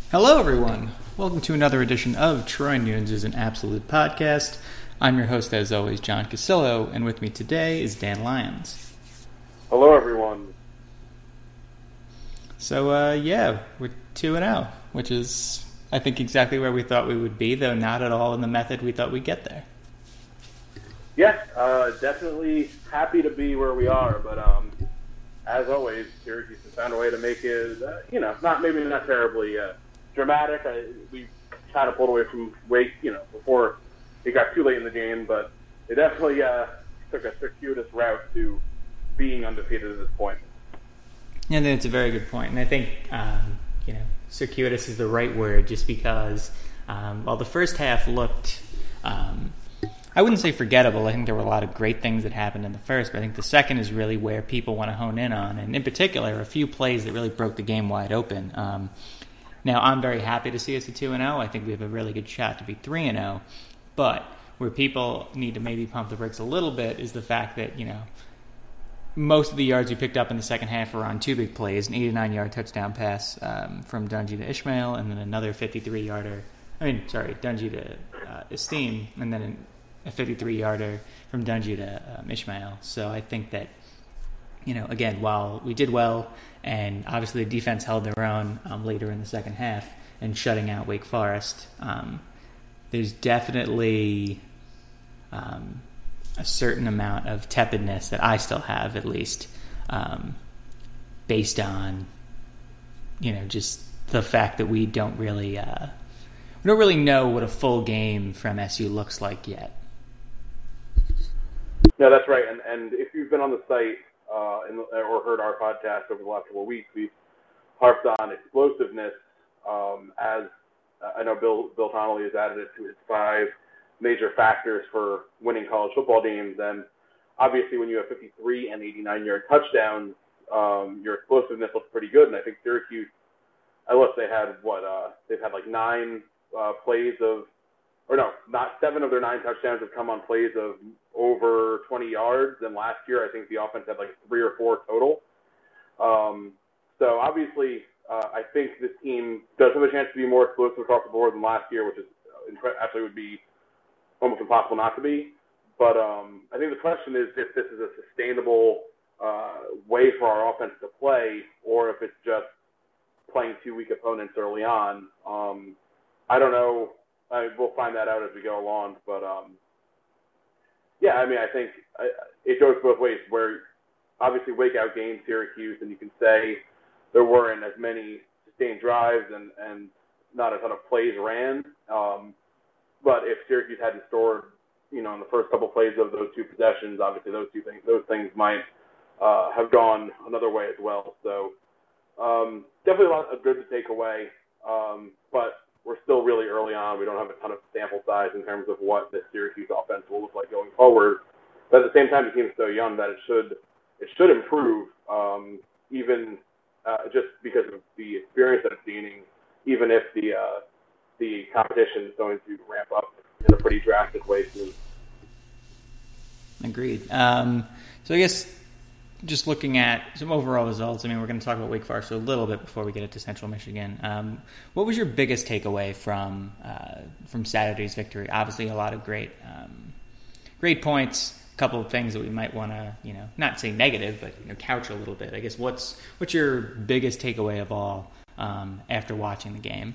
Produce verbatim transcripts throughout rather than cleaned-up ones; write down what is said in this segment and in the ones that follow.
Hello, everyone. Welcome to another edition of Troy Nunes is an Absolute Podcast. I'm your host, as always, John Casillo, and with me today is Dan Lyons. Hello, everyone. So, uh, yeah, we're two and oh, which is, I think, exactly where we thought we would be, though not at all in the method we thought we'd get there. Yeah, uh, definitely happy to be where we are, but um, as always, Syracuse has found a way to make it, uh, you know, not maybe not terribly uh, dramatic. I, we kind of pulled away from Wake, you know, before it got too late in the game, but it definitely uh, took a circuitous route to being undefeated at this point. Yeah, it's a very good point, and I think um, you know, circuitous is the right word, just because um, while the first half looked, um, I wouldn't say forgettable. I think there were a lot of great things that happened in the first, but I think the second is really where people want to hone in on, and in particular, a few plays that really broke the game wide open. Um, Now, I'm very happy to see us at two and oh. I think we have a really good shot to be three and oh. But where people need to maybe pump the brakes a little bit is the fact that, you know, most of the yards we picked up in the second half were on two big plays, an eighty-nine-yard touchdown pass um, from Dungey to Ishmael, and then another fifty-three-yarder, I mean, sorry, Dungey to uh, Esteem, and then a fifty-three-yarder from Dungey to um, Ishmael. So I think that, you know, again, while we did well, and obviously the defense held their own um, later in the second half and shutting out Wake Forest, um, there's definitely um, a certain amount of tepidness that I still have, at least, um, based on, you know, just the fact that we don't really uh, we don't really know what a full game from S U looks like yet. No, that's right. And and if you've been on the site uh, in, or heard our podcast over the last couple of weeks, we've harped on explosiveness um, as uh, I know Bill Bill Connolly has added it to his five major factors for winning college football games. And obviously, when you have fifty-three and eighty-nine-yard touchdowns, um, your explosiveness looks pretty good. And I think Syracuse, I looked, they had what uh, they've had like nine uh, plays of, or no, not seven of their nine touchdowns have come on plays of over twenty yards. And last year, I think the offense had like three or four total. Um, so obviously, uh, I think this team does have a chance to be more explosive across the board than last year, which is actually would be almost impossible not to be. But um, I think the question is if this is a sustainable uh, way for our offense to play, or if it's just playing two weak opponents early on. Um, I don't know. I, we'll find that out as we go along. But, um, yeah, I mean, I think I, it goes both ways, where obviously Wake outgained Syracuse, and you can say there weren't as many sustained drives and, and not a ton of plays ran. Um, but if Syracuse hadn't scored, you know, in the first couple plays of those two possessions, obviously those two things, those things might uh, have gone another way as well. So um, definitely a lot of good to take away. Um, but we're still really early on. We don't have a ton of sample size in terms of what the Syracuse offense will look like going forward. But at the same time, the team is so young that it should it should improve, um, even uh, just because of the experience that it's gaining, even if the uh, the competition is going to ramp up in a pretty drastic way soon. Agreed. Um, so I guess just looking at some overall results, I mean, we're going to talk about Wake Forest a little bit before we get into Central Michigan. Um, what was your biggest takeaway from uh, from Saturday's victory? Obviously, a lot of great um, great points. A couple of things that we might want to, you know, not say negative, but you know, couch a little bit. I guess what's what's your biggest takeaway of all um, after watching the game?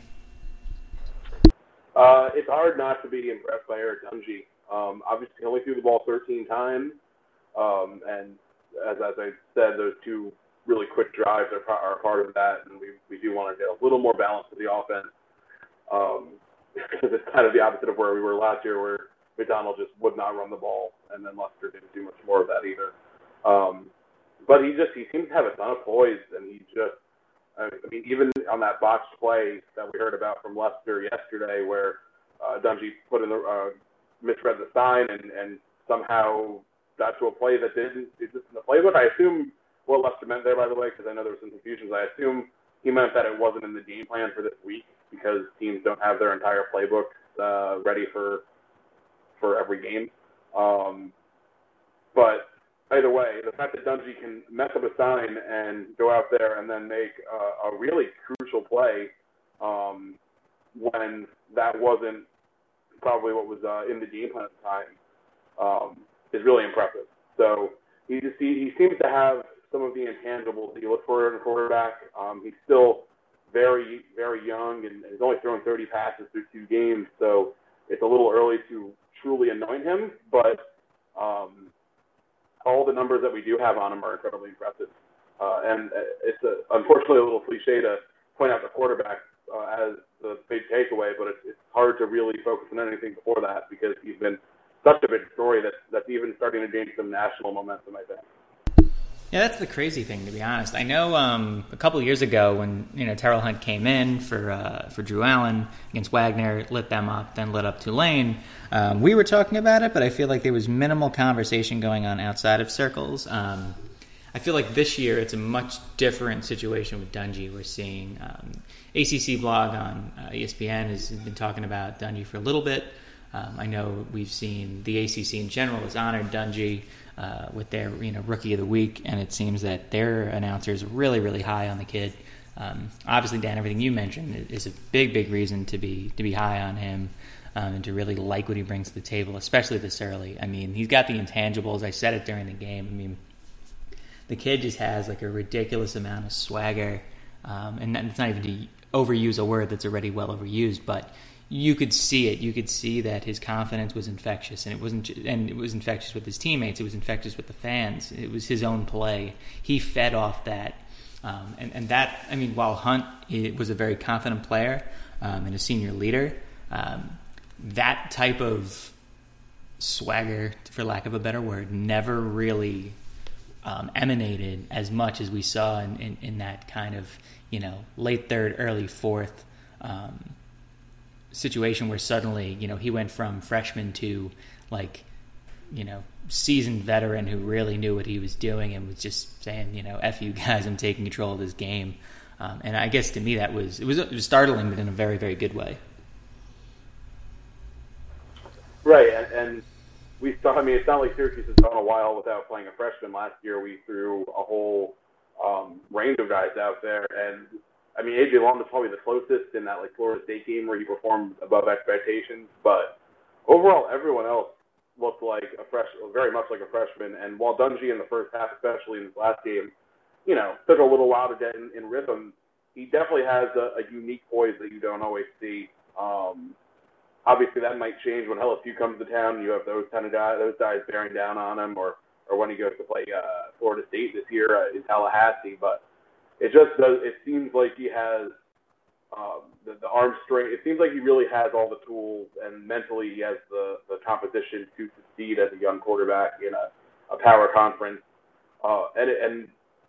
Uh, it's hard not to be impressed by Eric Dungey. Um, obviously, he only threw the ball thirteen times, um, and as, as I said, those two really quick drives are, are part of that, and we, we do want to get a little more balance to the offense, um, because it's kind of the opposite of where we were last year, where McDonald just would not run the ball, and then Lester didn't do much more of that either. Um, but he just he seems to have a ton of poise, and he just I mean, even on that botched play that we heard about from Lester yesterday, where uh, Dungey put in the uh, misread the sign and, and somehow got to a play that didn't exist in the playbook. I assume what Lester meant there, by the way, because I know there was some confusions. I assume he meant that it wasn't in the game plan for this week because teams don't have their entire playbook uh, ready for for every game. Um, but either way, the fact that Dungey can mess up a sign and go out there and then make uh, a really crucial play um, when that wasn't probably what was uh, in the game plan at the time, um, is really impressive. So he just he, he seems to have some of the intangibles that you look for in a quarterback. Um, he's still very, very young, and he's only thrown thirty passes through two games, so it's a little early to truly anoint him, but um, all the numbers that we do have on him are incredibly impressive. Uh, and it's a, unfortunately a little cliche to point out the quarterback uh, as the big takeaway, but it's, it's hard to really focus on anything before that because he's been such a big story that, that's even starting to gain some national momentum, I think. Yeah, that's the crazy thing, to be honest. I know um, a couple of years ago when you know Terrell Hunt came in for uh, for Drew Allen against Wagner, lit them up, then lit up Tulane. Um, we were talking about it, but I feel like there was minimal conversation going on outside of circles. Um, I feel like this year it's a much different situation with Dungey. We're seeing um, A C C blog on uh, E S P N has been talking about Dungey for a little bit. Um, I know we've seen the A C C in general has honored Dungey uh, with their you know Rookie of the Week, and it seems that their announcers are really, really high on the kid. Um, obviously, Dan, everything you mentioned is a big, big reason to be to be high on him um, and to really like what he brings to the table, especially this early. I mean, he's got the intangibles. I said it during the game. I mean, the kid just has like a ridiculous amount of swagger, um, and it's not even to overuse a word that's already well overused, but you could see it. You could see that his confidence was infectious, and it wasn't. And it was infectious with his teammates. It was infectious with the fans. It was his own play. He fed off that, um, and and that. I mean, while Hunt it was a very confident player um, and a senior leader, um, that type of swagger, for lack of a better word, never really um, emanated as much as we saw in, in, in that kind of you know late third, early fourth. Um, situation where suddenly, you know, he went from freshman to like, you know, seasoned veteran who really knew what he was doing and was just saying, you know, F you guys, I'm taking control of this game. Um, and I guess to me that was it, was, it was startling, but in a very, very good way. Right. And, and we saw, I mean, it's not like Syracuse has gone a while without playing a freshman. Last year we threw a whole um, range of guys out there, and I mean, A J Long was probably the closest in that like Florida State game where he performed above expectations. But overall, everyone else looked like a fresh, very much like a freshman. And while Dungey in the first half, especially in his last game, you know, took a little while to get in, in rhythm, he definitely has a, a unique poise that you don't always see. Um, obviously, that might change when L S U comes to town. And you have those kind of guys, those guys bearing down on him, or or when he goes to play uh, Florida State this year uh, in Tallahassee, but. It just does. It seems like he has um, the, the arm strength. It seems like he really has all the tools, and mentally he has the, the composition to succeed as a young quarterback in a, a power conference. Uh, and and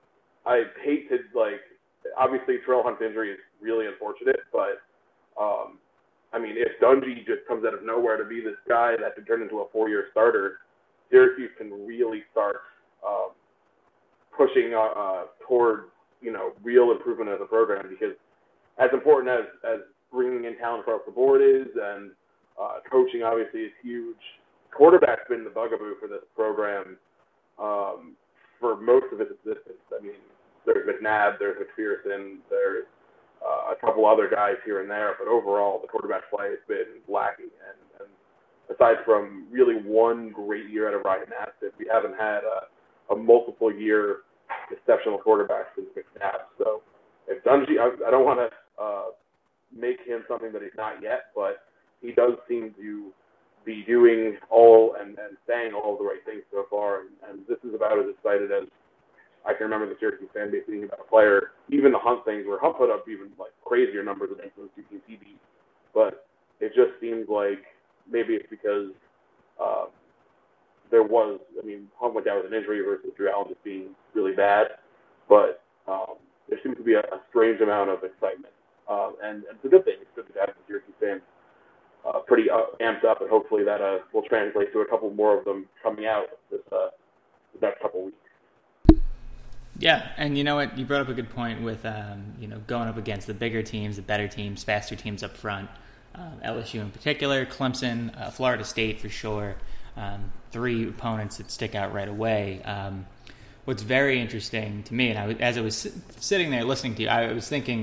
I hate to like. Obviously, Terrell Hunt's injury is really unfortunate, but um, I mean, if Dungey just comes out of nowhere to be this guy that could turn into a four-year starter, Syracuse can really start um, pushing uh, uh, towards. You know, real improvement as a program, because as important as, as bringing in talent across the board is, and uh, coaching obviously is huge, quarterback's been the bugaboo for this program um, for most of its existence. I mean, there's McNabb, there's McPherson, there's uh, a couple other guys here and there, but overall the quarterback play has been lacking. And, and aside from really one great year out of Ryan Nassif, we haven't had a, a multiple year exceptional quarterback since McNabb. So if Dungey, I, I don't want to uh, make him something that he's not yet, but he does seem to be doing all and, and saying all of the right things so far. And, and this is about as excited as I can remember the Syracuse fan base being about a player. Even the Hunt things where Hunt put up even like crazier numbers against those two teams he beat. But it just seems like maybe it's because uh, there was, I mean, Hunt went down with an injury versus Drew Allen just being really bad. But um, there seems to be a, a strange amount of excitement. Uh, and, and it's a good thing. It's good to have the Syracuse fans uh, pretty uh, amped up, and hopefully that uh, will translate to a couple more of them coming out this, uh, this next couple of weeks. Yeah, and you know what? You brought up a good point with um, you know going up against the bigger teams, the better teams, faster teams up front. Um, L S U in particular, Clemson, uh, Florida State for sure. Um, three opponents that stick out right away. Um, what's very interesting to me, and I was, as I was sitting there listening to you, I was thinking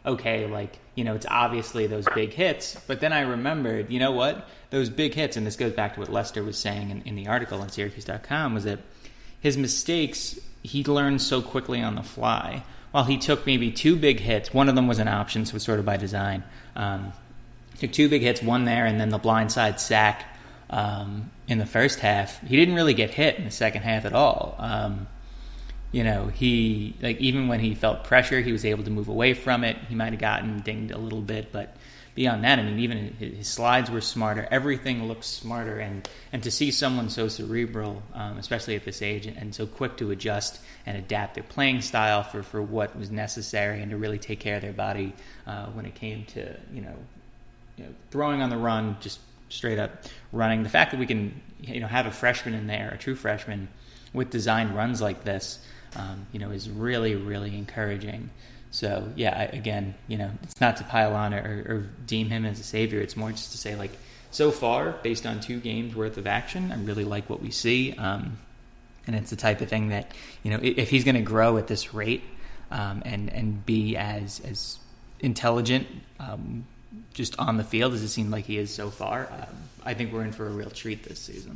okay, like, you know, it's obviously those big hits. But then I remembered, you know what? Those big hits, and this goes back to what Lester was saying in, in the article on Syracuse dot com, was that his mistakes, he learned so quickly on the fly. While he took maybe two big hits, one of them was an option, so it was sort of by design. Um, took two big hits, one there, and then the blindside sack um, in the first half. He didn't really get hit in the second half at all. Um, you know, he, like, even when he felt pressure, he was able to move away from it. He might have gotten dinged a little bit, but beyond that, I mean, even his slides were smarter. Everything looked smarter, and, and to see someone so cerebral, um, especially at this age, and, and so quick to adjust and adapt their playing style for, for what was necessary, and to really take care of their body uh, when it came to, you know, you know, throwing on the run, just straight up running. The fact that we can, you know, have a freshman in there, a true freshman, with designed runs like this, um, you know, is really, really encouraging. So, yeah, I, again, you know, it's not to pile on or, or deem him as a savior. It's more just to say, like, so far, based on two games worth of action, I really like what we see. Um, and it's the type of thing that, you know, if he's going to grow at this rate um, and, and be as, as intelligent um, just on the field as it seemed like he is so far, um, I think we're in for a real treat this season.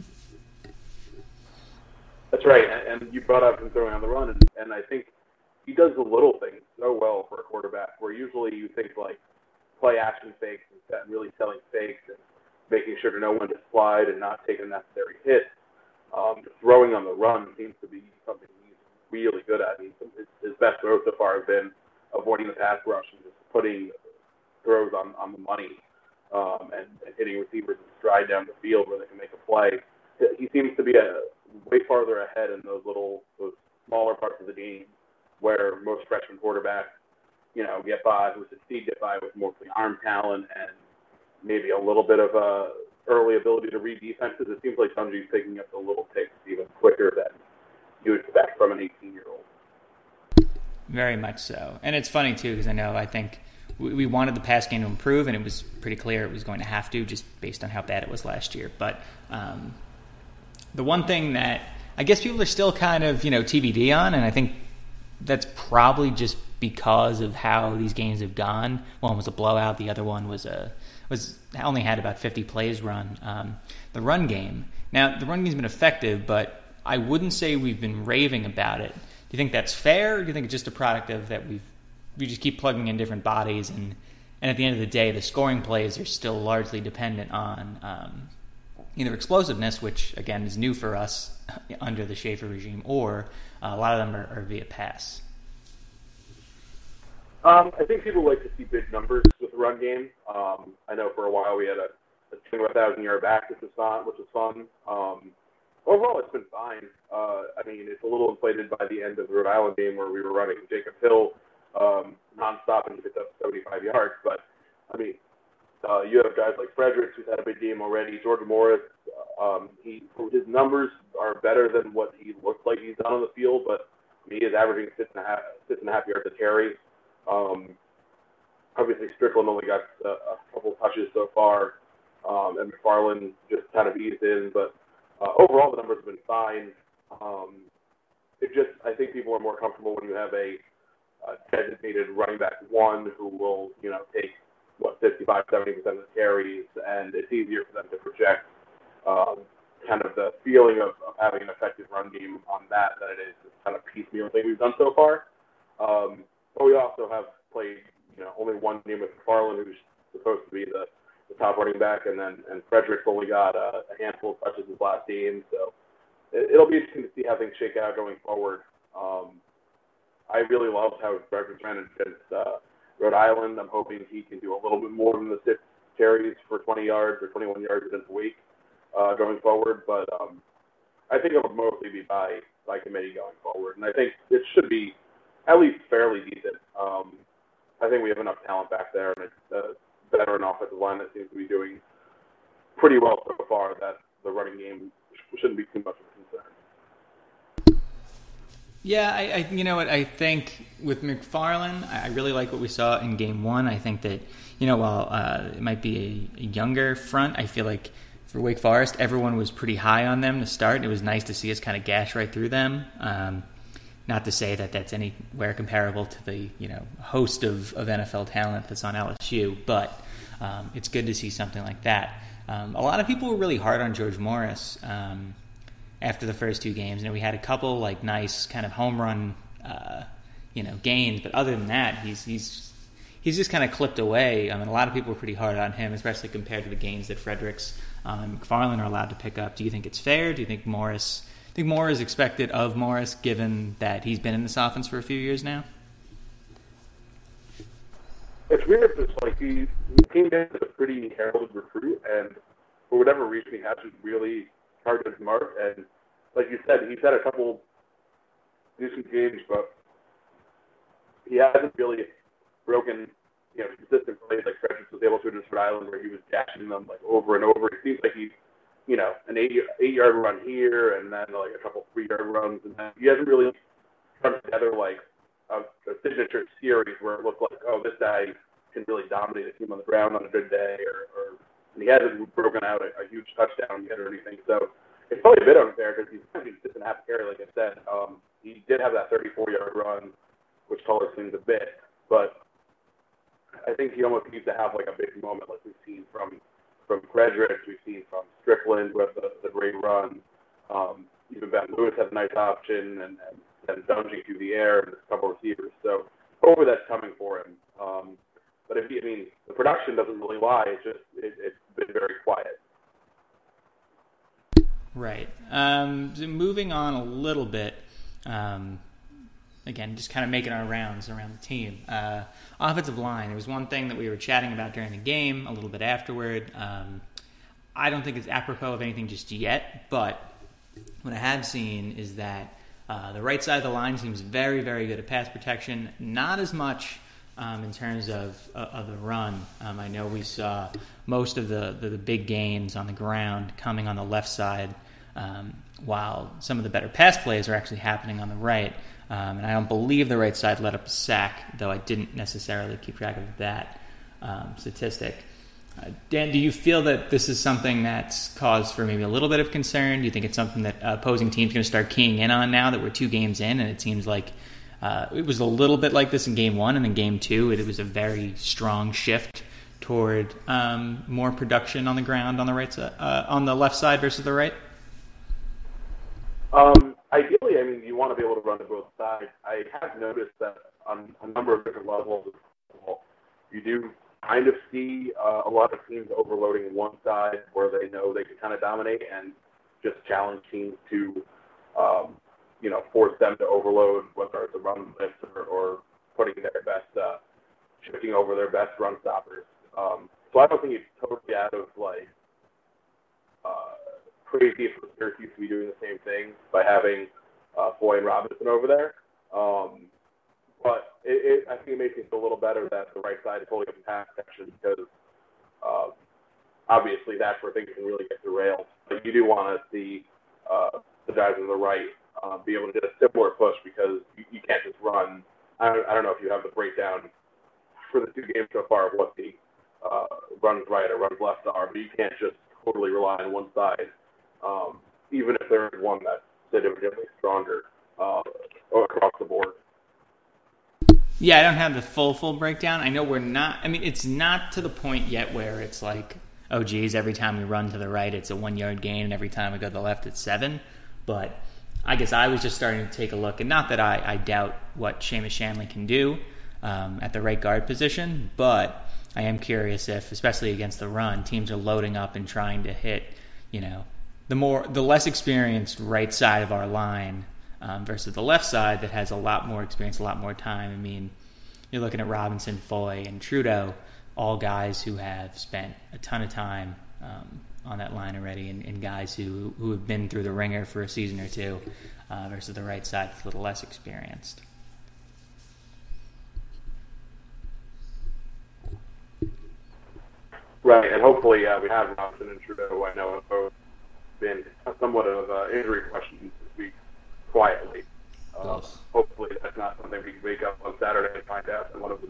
That's right. And you brought up him throwing on the run, and, and I think he does the little things so well for a quarterback, where usually you think like play action fakes and set, really selling fakes and making sure to know when to slide and not take a necessary hit. Um, throwing on the run seems to be something he's really good at. I mean, his, his best throws so far have been avoiding the pass rush and just putting throws on, on the money um, and, and hitting receivers in stride down the field where they can make a play. He seems to be a, way farther ahead in those little, those smaller parts of the game, where most freshman quarterbacks, you know, get by, who succeed, get by with mostly arm talent and maybe a little bit of a early ability to read defenses. It seems like Dungy's picking up the little picks even quicker than you expect from an eighteen-year-old. Very much so. And it's funny, too, because I know I think we, we wanted the pass game to improve, and it was pretty clear it was going to have to, just based on how bad it was last year. But um, the one thing that I guess people are still kind of, you know, T B D on, and I think that's probably just because of how these games have gone. One was a blowout. The other one was a was only had about fifty plays run. Um, the run game. Now, the run game's been effective, but I wouldn't say we've been raving about it. Do you think that's fair, or do you think it's just a product of that we've we just keep plugging in different bodies, and, and at the end of the day, the scoring plays are still largely dependent on um, either explosiveness, which, again, is new for us under the Schaefer regime, or uh, a lot of them are, are via pass? Um, I think people like to see big numbers with the run game. Um, I know for a while we had a, a two thousand yard back, which was fun. Which was fun. Um, overall, it's been fine. Uh, I mean, it's a little inflated by the end of the Rhode Island game where we were running Jacob Hill um, nonstop and he picked up seventy-five yards. But, I mean, uh, you have guys like Fredericks, who's had a big game already. Georgia Morris, um, he his numbers are better than what he looks like he's done on the field, but I mean, he is averaging six and a half, six and a half yards a carry. Um, obviously, Strickland only got a, a couple touches so far, um, and McFarland just kind of eased in. But uh, overall, the numbers have been fine. Um, it just, I think people are more comfortable when you have a, a designated running back one who will, you know, take what fifty-five, seventy percent of the carries, and it's easier for them to project um, kind of the feeling of, of having an effective run game on that than it is this kind of piecemeal thing we've done so far. Um, But we also have played, you know, only one game with McFarland, who's supposed to be the, the top running back, and then and Fredericks only got a, a handful of touches his last game. So it, it'll be interesting to see how things shake out going forward. Um, I really loved how Fredericks ran against uh, Rhode Island. I'm hoping he can do a little bit more than the six carries for twenty yards or twenty-one yards within a week uh, going forward. But um, I think it'll mostly be by by committee going forward, and I think it should be at least fairly decent. Um, I think we have enough talent back there, and it's a veteran offensive line that seems to be doing pretty well so far that the running game shouldn't be too much of a concern. Yeah, I, I you know what, I think with McFarland, I really like what we saw in game one. I think that, you know, while uh, it might be a, a younger front, I feel like for Wake Forest, everyone was pretty high on them to start. It was nice to see us kind of gash right through them. Um, not to say that that's anywhere comparable to the you know host of, of N F L talent that's on L S U, but um, it's good to see something like that. Um, a lot of people were really hard on George Morris um, after the first two games, and we had a couple like nice kind of home run uh, you know gains, but other than that, he's he's he's just kind of clipped away. I mean, a lot of people were pretty hard on him, especially compared to the gains that Fredericks um, and McFarland are allowed to pick up. Do you think it's fair? Do you think Morris? I think more is expected of Morris, given that he's been in this offense for a few years now. It's weird. It's like he, he came in as a pretty heralded recruit, and for whatever reason, he hasn't really targeted his mark. And like you said, he's had a couple decent games, but he hasn't really broken, you know, consistent plays like Fredericks was able to in Rhode Island, where he was dashing them like over and over. It seems like he's, you know, an eight eight yard run here, and then like a couple three yard runs, and then he hasn't really come together like a, a signature series where it looked like, oh, this guy can really dominate a team on the ground on a good day, or, or and he hasn't broken out a, a huge touchdown yet or anything. So it's probably a bit unfair because he's kind of just an half carry, like I said. Um, he did have that thirty-four yard run, which colors things a bit, but I think he almost needs to have like a big moment, like we've seen from from Fredericks, we've seen from Strickland with the, the great run. Um, even Ben Lewis has a nice option, and, and then dunging through the air, and a couple of receivers. So hopefully that's coming for him. Um, but if he, I mean, the production doesn't really lie. It's just it, it's been very quiet. Right. Um, so moving on a little bit. Um, Again, just kind of making our rounds around the team. Uh, offensive line, it was one thing that we were chatting about during the game, a little bit afterward. Um, I don't think it's apropos of anything just yet, but what I have seen is that uh, the right side of the line seems very, very good at pass protection. Not as much um, in terms of uh, of the run. Um, I know we saw most of the, the, the big gains on the ground coming on the left side, um, while some of the better pass plays are actually happening on the right. Um, and I don't believe the right side let up a sack, though I didn't necessarily keep track of that um, statistic. Uh, Dan, do you feel that this is something that's cause for maybe a little bit of concern? Do you think it's something that uh, opposing teams going to start keying in on now that we're two games in, and it seems like uh, it was a little bit like this in game one, and in game two it, it was a very strong shift toward um, more production on the ground on the right side, uh, on the left side versus the right? Um, ideally, I mean, you want to be able to run to both sides. I have noticed that on a number of different levels, you do kind of see uh, a lot of teams overloading one side where they know they can kind of dominate, and just challenge teams to, um, you know, force them to overload, whether it's a run blitz or, or putting their best, uh, shifting over their best run stoppers. Um, so I don't think it's totally out of, like, uh, crazy for Syracuse to be doing the same thing by having uh, Foy and Robinson over there. Um, but it, it, I think it makes me feel a little better that the right side is holding up in pass protection, because uh, obviously that's where things can really get derailed. But you do want to see uh, the guys on the right uh, be able to get a similar push, because you, you can't just run. I don't, I don't know if you have the breakdown for the two games so far of what the uh, runs right or runs left are, but you can't just totally rely on one side. Um, even if there is one that's significantly stronger uh, across the board. Yeah, I don't have the full, full breakdown. I know we're not, I mean, it's not to the point yet where it's like, oh, geez, every time we run to the right, it's a one-yard gain, and every time we go to the left, it's seven. But I guess I was just starting to take a look, and not that I, I doubt what Seamus Shanley can do um, at the right guard position, but I am curious if, especially against the run, teams are loading up and trying to hit, you know, the more, the less experienced right side of our line um, versus the left side that has a lot more experience, a lot more time. I mean, you're looking at Robinson, Foy, and Trudeau, all guys who have spent a ton of time um, on that line already, and, and guys who, who have been through the ringer for a season or two uh, versus the right side that's a little less experienced. Right, and hopefully uh, we have Robinson and Trudeau. I know have both been somewhat of uh, injury questions this week, quietly. Uh, hopefully that's not something we can wake up on Saturday and find out that one of them is disasters. I think it's, Trudeau would be a, a pretty devastating loss.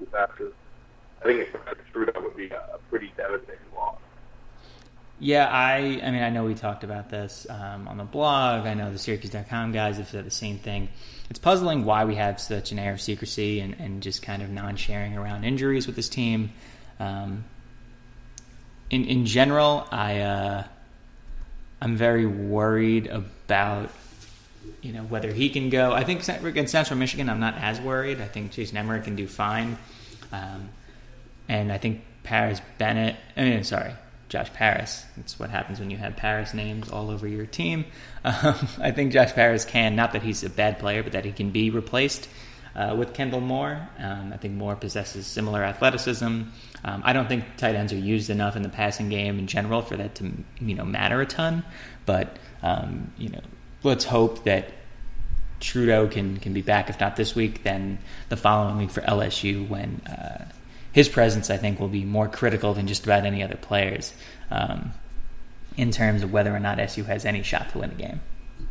Yeah, I I mean, I know we talked about this um, on the blog. I know the Syracuse dot com guys have said the same thing. It's puzzling why we have such an air of secrecy and, and just kind of non-sharing around injuries with this team. Um, in in general, I uh, I'm very worried about, you know, whether he can go. I think against Central Michigan, I'm not as worried. I think Jason Emmerich can do fine, um, and I think Paris Bennett. I mean, sorry. Josh Paris. It's what happens when you have Paris names all over your team. Um, I think Josh Paris can, not that he's a bad player, but that he can be replaced uh, with Kendall Moore. Um, I think Moore possesses similar athleticism. Um, I don't think tight ends are used enough in the passing game in general for that to, you know, matter a ton. But um, you know, let's hope that Trudeau can can be back. If not this week, then the following week for L S U when. Uh, His presence, I think, will be more critical than just about any other players um, in terms of whether or not S U has any shot to win the game.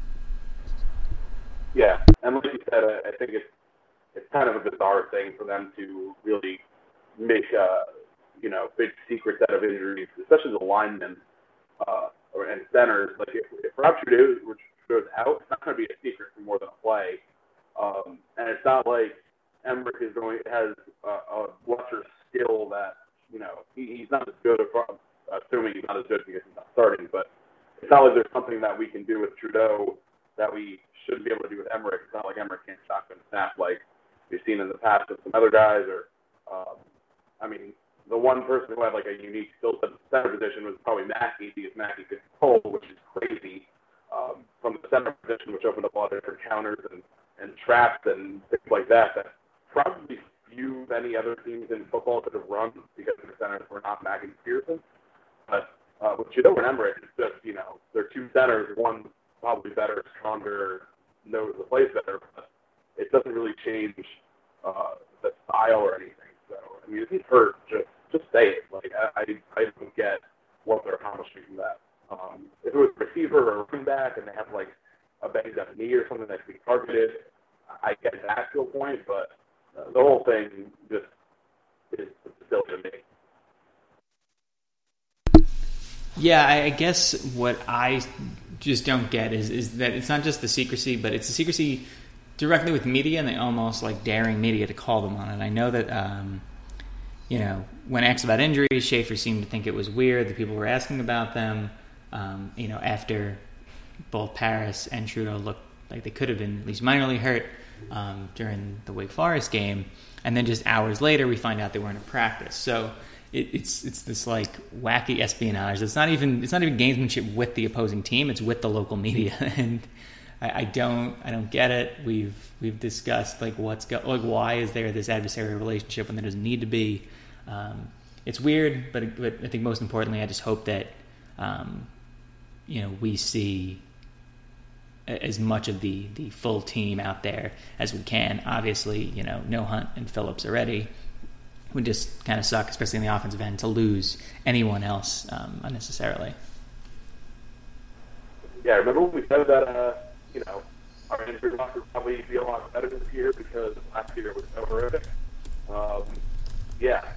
Yeah, and like you said, I think it's it's kind of a bizarre thing for them to really make a you know big secret out of injuries, especially the linemen uh, and centers. Like if, if Rob Trudeau goes out, it's not going to be a secret for more than a play, um, and it's not like Emmerich is going has a, a lesser skill that, you know, he, he's not as good, assuming he's not as good because he's not starting, but it's not like there's something that we can do with Trudeau that we shouldn't be able to do with Emmerich. It's not like Emmerich can't shotgun snap like we've seen in the past with some other guys. Or, um, I mean, the one person who had like a unique skill set at the center position was probably Mackey, because Mackey could pull, which is crazy, um, from the center position, which opened up a lot of different counters and, and traps and things like that that probably few any other teams in football could have run because their centers were not Mack and Pearson. But uh, with Trudeau and Emmerich, it's just, you know, they're two centers, one probably better, stronger, knows the place better, but it doesn't really change uh, the style or anything. So, I mean, if he's hurt, just just say it. Like, I, I don't get what they're accomplishing from that. Um, if it was a receiver or a running back and they have, like, a banged up knee or something that can be targeted, I get that to a point, but Uh, the whole thing just is silly to me. Yeah, I guess what I just don't get is is that it's not just the secrecy, but it's the secrecy directly with media, and they almost like daring media to call them on it. I know that, um, you know, when asked about injuries, Schaefer seemed to think it was weird that people were asking about them. Um, you know, after both Paris and Trudeau looked like they could have been at least minorly hurt Um, during the Wake Forest game, and then just hours later we find out they weren't in practice. So it, it's it's this like wacky espionage. It's not even it's not even gamesmanship with the opposing team. It's with the local media, and I, I don't I don't get it. We've we've discussed like what's go, like why is there this adversarial relationship when there doesn't need to be. Um, it's weird, but, but I think most importantly, I just hope that um, you know we see as much of the, the full team out there as we can. Obviously, you know, no Hunt and Phillips already. Would just kind of suck, especially in the offensive end, to lose anyone else um, unnecessarily. Yeah, remember when we said that, uh, you know, our injury luck would probably be a lot better this year because last year was so horrific? Um, yeah.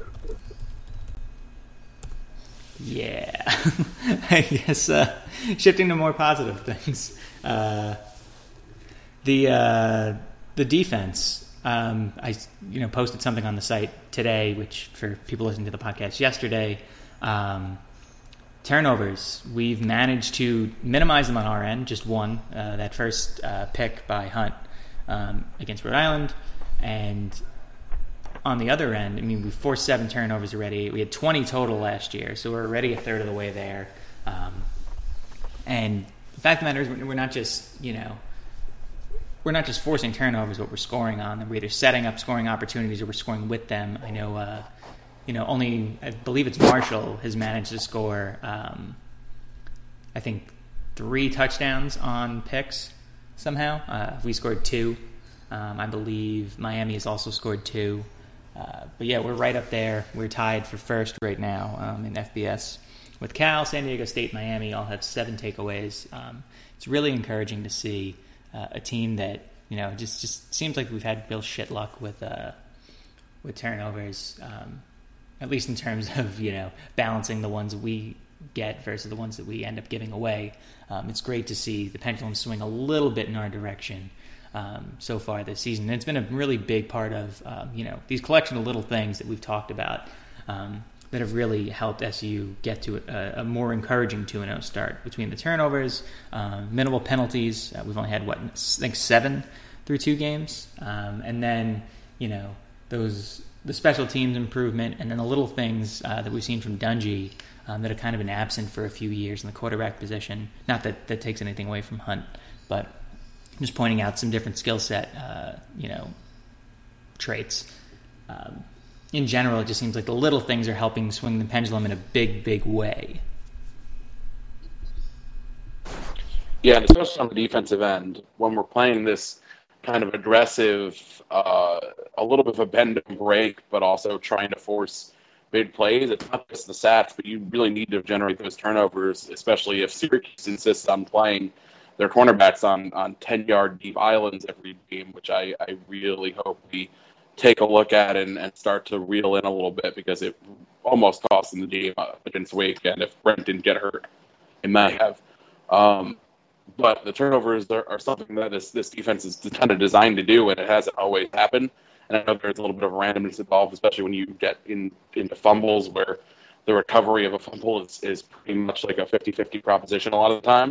Yeah. I guess uh, shifting to more positive things. Uh, the uh, the defense. Um, I you know posted something on the site today, which for people listening to the podcast yesterday, um, turnovers. We've managed to minimize them on our end. Just one, uh, that first uh, pick by Hunt um, against Rhode Island, and on the other end, I mean, we forced seven turnovers already. We had twenty total last year, so we're already a third of the way there. Um, and the fact of the matter is, we're not just, you know, we're not just forcing turnovers, but we're scoring on them. We're either setting up scoring opportunities or we're scoring with them. I know, uh, you know, only, I believe it's Marshall has managed to score, um, I think, three touchdowns on picks somehow. Uh, we scored two. Um, I believe Miami has also scored two. Uh, but yeah, we're right up there. We're tied for first right now um, in F B S with Cal, San Diego State, Miami all have seven takeaways. Um, it's really encouraging to see uh, a team that, you know, just, just seems like we've had real shit luck with uh, with turnovers, um, at least in terms of, you know, balancing the ones we get versus the ones that we end up giving away. Um, it's great to see the pendulum swing a little bit in our direction um, so far this season. And it's been a really big part of, um, you know, these collection of little things that we've talked about um, that have really helped S U get to a, a more encouraging two and oh start between the turnovers, um, minimal penalties. Uh, we've only had, what, I think seven through two games. Um, and then, you know, those the special teams improvement, and then the little things uh, that we've seen from Dungy um, that have kind of been absent for a few years in the quarterback position. Not that that takes anything away from Hunt, but just pointing out some different skill set, uh, you know, traits. Um, in general, it just seems like the little things are helping swing the pendulum in a big, big way. Yeah, and especially on the defensive end, when we're playing this kind of aggressive, uh, a little bit of a bend and break, but also trying to force big plays. It's not just the stats, but you really need to generate those turnovers, especially if Syracuse insists on playing their cornerbacks on, on ten-yard deep islands every game, which I, I really hope we take a look at and, and start to reel in a little bit, because it almost cost them the game against Wake, and if Brent didn't get hurt, it might have. Um, But the turnovers are, are something that this, this defense is kind of designed to do, and it hasn't always happened. And I know there's a little bit of randomness involved, especially when you get in, into fumbles, where the recovery of a fumble is, is pretty much like a fifty-fifty proposition a lot of the time.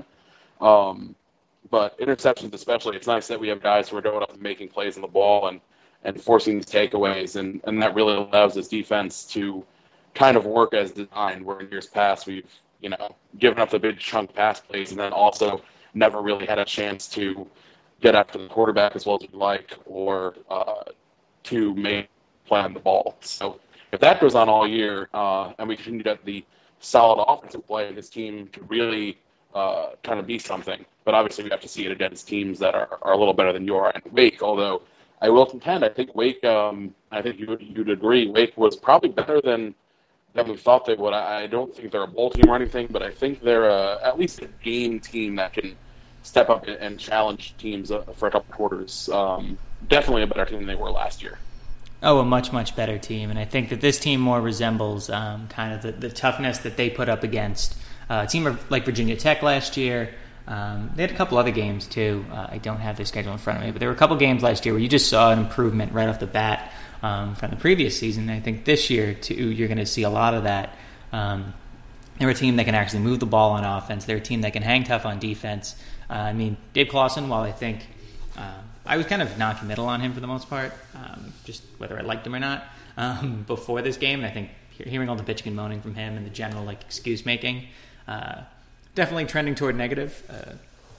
Um, but interceptions especially, it's nice that we have guys who are going up and making plays on the ball and, and forcing these takeaways, and, and that really allows this defense to kind of work as designed, where in years past we've, you know, given up the big chunk pass plays and then also never really had a chance to get after the quarterback as well as we'd like, or uh, to make play on the ball. So if that goes on all year, uh, and we continue to have the solid offensive play, this team could really uh, kind of be something. But obviously we have to see it against teams that are, are a little better than you are. And Wake, although I will contend, I think Wake, um, I think you would, you'd agree, Wake was probably better than than we thought they would. I, I don't think they're a bowl team or anything, but I think they're a, at least a game team that can step up and challenge teams for a couple quarters. Um, definitely a better team than they were last year. Oh, a much, much better team. And I think that this team more resembles um, kind of the, the toughness that they put up against uh, a team like Virginia Tech last year. Um, they had a couple other games, too. Uh, I don't have their schedule in front of me, but there were a couple games last year where you just saw an improvement right off the bat um, from the previous season. And I think this year, too, you're going to see a lot of that. Um, they're a team that can actually move the ball on offense. They're a team that can hang tough on defense. Uh, I mean, Dave Clawson, while I think uh, I was kind of non-committal on him for the most part, um, just whether I liked him or not, um, before this game, and I think hearing all the bitching and moaning from him and the general like excuse-making, uh, definitely trending toward negative, uh,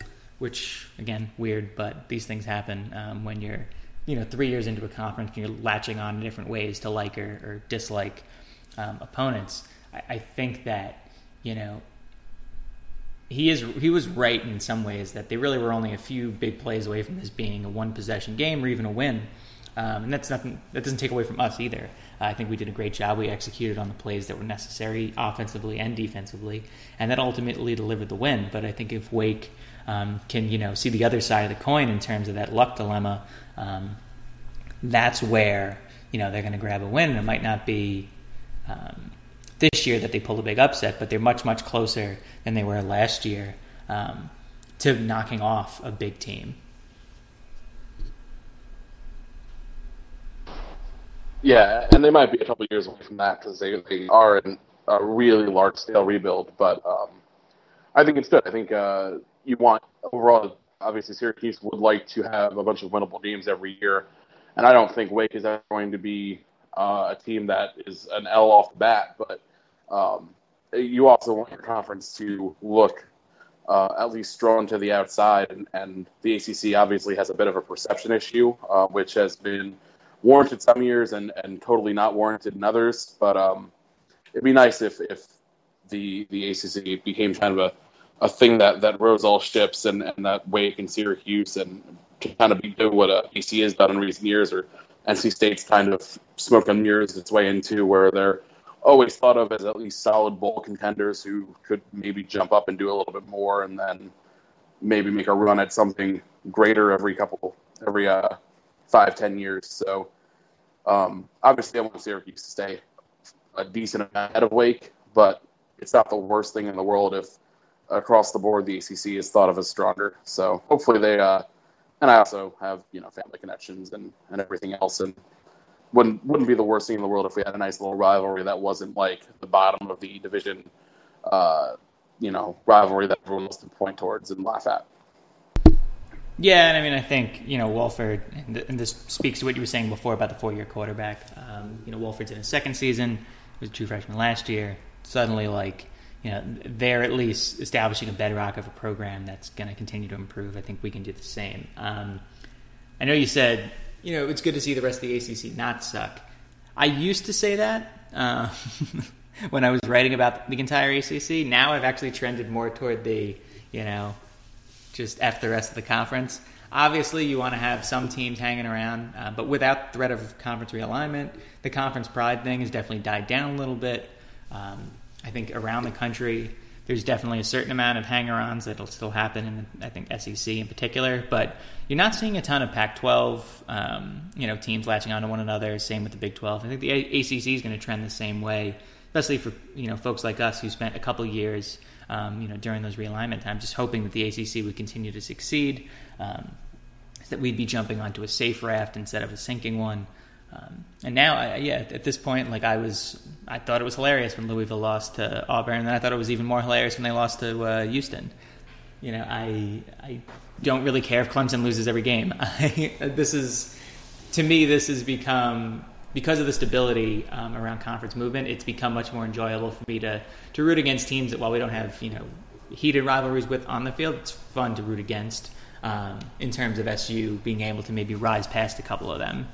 which, again, weird, but these things happen um, when you're, you know, three years into a conference and you're latching on in different ways to like or, or dislike um, opponents. I, I think that, you know, He is. He was right in some ways that they really were only a few big plays away from this being a one-possession game or even a win, um, and that's nothing. That doesn't take away from us either. Uh, I think we did a great job. We executed on the plays that were necessary offensively and defensively, and that ultimately delivered the win. But I think if Wake um, can, you know, see the other side of the coin in terms of that luck dilemma, um, that's where, you know, they're going to grab a win. It might not be Um, this year that they pulled a big upset, but they're much, much closer than they were last year um, to knocking off a big team. Yeah, and they might be a couple of years away from that because they, they are in a really large-scale rebuild, but um, I think it's good. I think uh, you want, overall, obviously Syracuse would like to have a bunch of winnable games every year, and I don't think Wake is ever going to be uh, a team that is an L off the bat, but Um, you also want your conference to look uh, at least strong to the outside, and, and the A C C obviously has a bit of a perception issue, uh, which has been warranted some years and, and totally not warranted in others. But um, it'd be nice if, if the the A C C became kind of a, a thing that, that rose all ships, and, and that Wake and Syracuse and to kind of be do what a B C has done in recent years, or N C State's kind of smoke and mirrors its way into, where they're always thought of as at least solid bowl contenders who could maybe jump up and do a little bit more, and then maybe make a run at something greater every couple, every uh, five, ten years. So um, obviously I want Syracuse to stay a decent amount ahead of Wake, but it's not the worst thing in the world if across the board the A C C is thought of as stronger. So hopefully they, uh, and I also have, you know, family connections and, and everything else, and wouldn't wouldn't be the worst thing in the world if we had a nice little rivalry that wasn't like the bottom of the division, uh, you know, rivalry that everyone wants to point towards and laugh at. Yeah, and I mean, I think, you know, Wolford, and this speaks to what you were saying before about the four-year quarterback. Um, you know, Wolford's in his second season, was a true freshman last year. Suddenly, like, you know, they're at least establishing a bedrock of a program that's going to continue to improve. I think we can do the same. Um, I know you said, you know, it's good to see the rest of the A C C not suck. I used to say that uh, when I was writing about the entire A C C. Now I've actually trended more toward the, you know, just F the rest of the conference. Obviously, you want to have some teams hanging around, uh, but without threat of conference realignment, the conference pride thing has definitely died down a little bit. Um, I think around the country, there's definitely a certain amount of hang-arounds that'll still happen in, I think, S E C in particular, but you're not seeing a ton of Pac twelve, um, you know, teams latching onto one another. Same with the Big twelve. I think the A C C is going to trend the same way, especially for, you know, folks like us who spent a couple years, um, you know, during those realignment times, just hoping that the A C C would continue to succeed, um, that we'd be jumping onto a safe raft instead of a sinking one. Um, and now, I, yeah, at this point, like I was, I thought it was hilarious when Louisville lost to Auburn, and then I thought it was even more hilarious when they lost to uh, Houston. You know, I I don't really care if Clemson loses every game. I, this is, to me, this has become, because of the stability um, around conference movement, it's become much more enjoyable for me to to root against teams that while we don't have, you know, heated rivalries with on the field, it's fun to root against um, in terms of S U being able to maybe rise past a couple of them.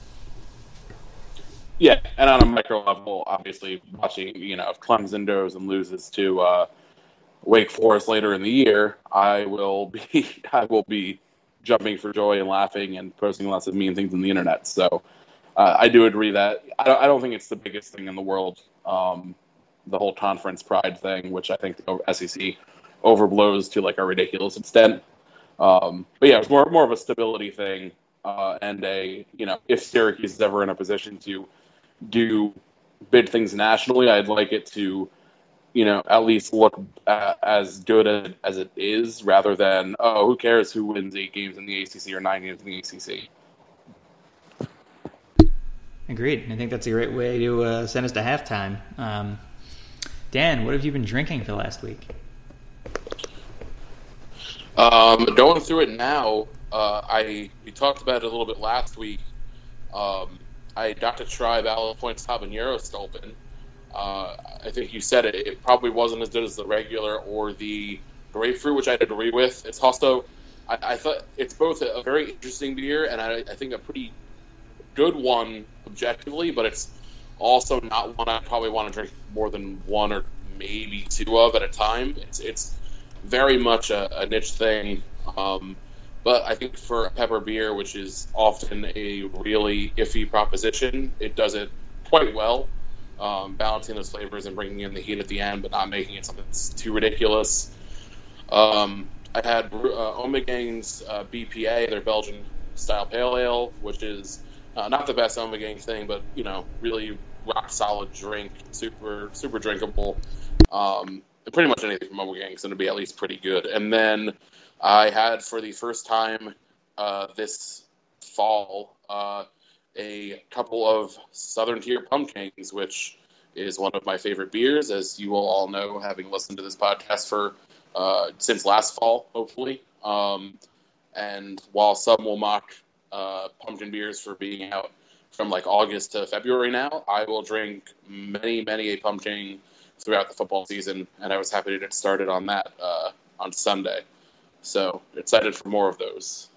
Yeah, and on a micro level, obviously, watching, you know, if Clemson goes and loses to uh, Wake Forest later in the year, I will be I will be jumping for joy and laughing and posting lots of mean things on the internet. So uh, I do agree that I don't, I don't think it's the biggest thing in the world, um, the whole conference pride thing, which I think the S E C overblows to like a ridiculous extent. Um, but yeah, it's more more of a stability thing, uh, and a, you know, if Syracuse is ever in a position to do big things nationally, I'd like it to, you know, at least look uh, as good as it is, rather than, oh, who cares who wins eight games in the A C C or nine games in the A C C. Agreed. I think that's a great way to uh, send us to halftime. Um, Dan, what have you been drinking for the last week? Um, going through it now, uh, I we talked about it a little bit last week. Um, I got to try Ballast Point's Habanero Stulpin. Uh, I think you said it. It probably wasn't as good as the regular or the grapefruit, which I'd agree with. It's also, I, I thought it's both a, a very interesting beer and I, I think a pretty good one objectively, but it's also not one I probably want to drink more than one or maybe two of at a time. It's it's very much a, a niche thing. Um, But I think for a pepper beer, which is often a really iffy proposition, it does it quite well, um, balancing those flavors and bringing in the heat at the end, but not making it something that's too ridiculous. Um, I had uh, Ommegang's uh, B P A, their Belgian-style pale ale, which is uh, not the best Ommegang thing, but, you know, really rock-solid drink, super super drinkable. Um, pretty much anything from Ommegang is going to be at least pretty good. And then I had, for the first time uh, this fall, uh, a couple of Southern Tier Pumpkins, which is one of my favorite beers, as you will all know, having listened to this podcast for uh, since last fall, hopefully. Um, and while some will mock uh, pumpkin beers for being out from like August to February now, I will drink many, many a pumpkin throughout the football season, and I was happy to get started on that uh, on Sunday. So excited for more of those.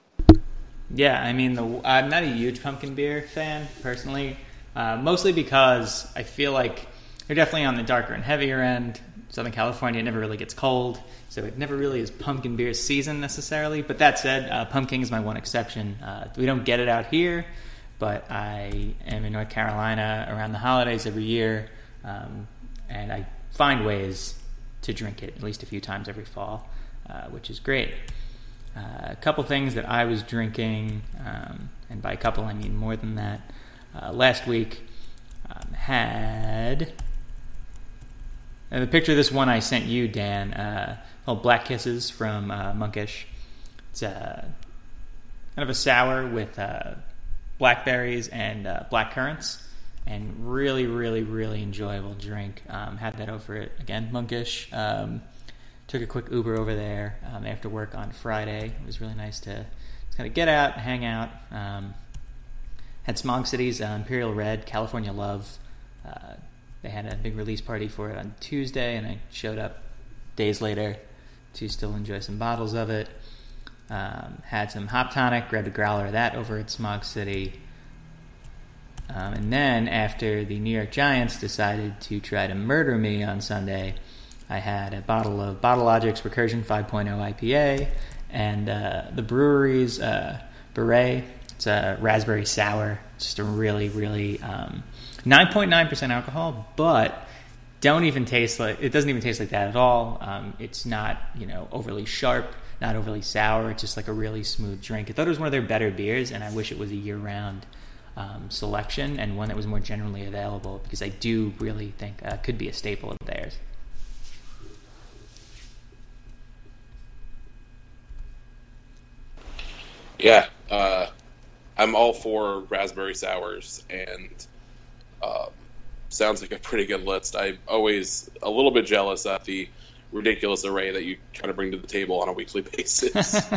Yeah, I mean, the, I'm not a huge pumpkin beer fan, personally, uh, mostly because I feel like they're definitely on the darker and heavier end. Southern California, it never really gets cold, so it never really is pumpkin beer season necessarily. But that said, uh, pumpkin is my one exception. Uh, we don't get it out here, but I am in North Carolina around the holidays every year, um, and I find ways to drink it at least a few times every fall. Uh, which is great. Uh, a couple things that I was drinking, um, and by a couple I mean more than that, uh, last week um, had And the picture of this one I sent you, Dan, uh, called Black Kisses from uh, Monkish. It's uh, kind of a sour with uh, blackberries and uh, black currants, and really, really, really enjoyable drink. Um, had that over at, again, Monkish. Um, took a quick Uber over there um, after work on Friday. It was really nice to just kind of get out and hang out. Um, had Smog City's uh, Imperial Red, California Love. Uh, they had a big release party for it on Tuesday, and I showed up days later to still enjoy some bottles of it. Um, had some Hop Tonic, grabbed a growler of that over at Smog City. Um, and then, after the New York Giants decided to try to murder me on Sunday, I had a bottle of Bottle Logic's Recursion five point oh I P A and uh, the brewery's uh, Beret. It's a raspberry sour. Just a really, really um, nine point nine percent alcohol, but don't even taste like it doesn't even taste like that at all. Um, it's not, you know, overly sharp, not overly sour. It's just like a really smooth drink. I thought it was one of their better beers, and I wish it was a year-round um, selection and one that was more generally available, because I do really think uh, could be a staple of theirs. Yeah, uh, I'm all for raspberry sours, and um, sounds like a pretty good list. I'm always a little bit jealous at the ridiculous array that you try to bring to the table on a weekly basis.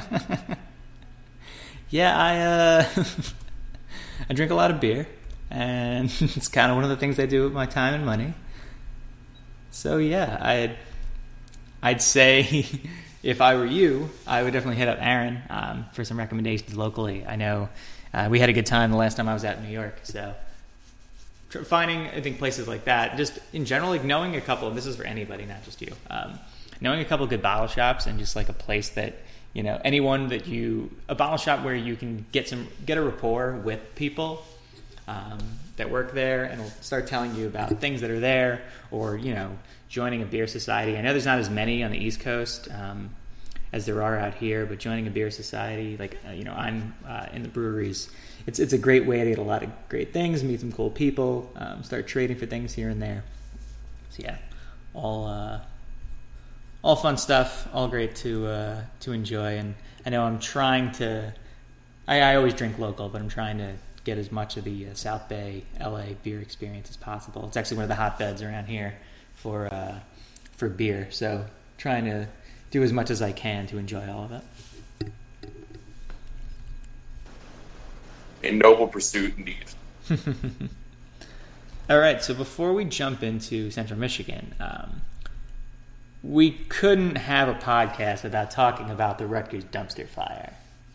yeah, I uh, I drink a lot of beer, and it's kind of one of the things I do with my time and money. So yeah, I'd I'd say. If I were you, I would definitely hit up Aaron um, for some recommendations locally. I know uh, we had a good time the last time I was out in New York, so tr- finding, I think, places like that, just in general, like knowing a couple, and this is for anybody, not just you, um, knowing a couple good bottle shops and just like a place that, you know, anyone that you, a bottle shop where you can get some, get a rapport with people um, that work there and will start telling you about things that are there, or, you know, joining a beer society. I know there's not as many on the East Coast um, as there are out here, but joining a beer society, like, uh, you know, I'm uh, in the breweries, it's it's a great way to get a lot of great things, meet some cool people, um, start trading for things here and there. So yeah, all uh, all fun stuff, all great to uh, to enjoy. And I know I'm trying to, I, I always drink local, but I'm trying to get as much of the uh, South Bay, L A beer experience as possible. It's actually one of the hotbeds around here for uh, for beer, so trying to do as much as I can to enjoy all of it. A noble pursuit indeed. All right, so before we jump into Central Michigan, um, we couldn't have a podcast without talking about the Rutgers dumpster fire.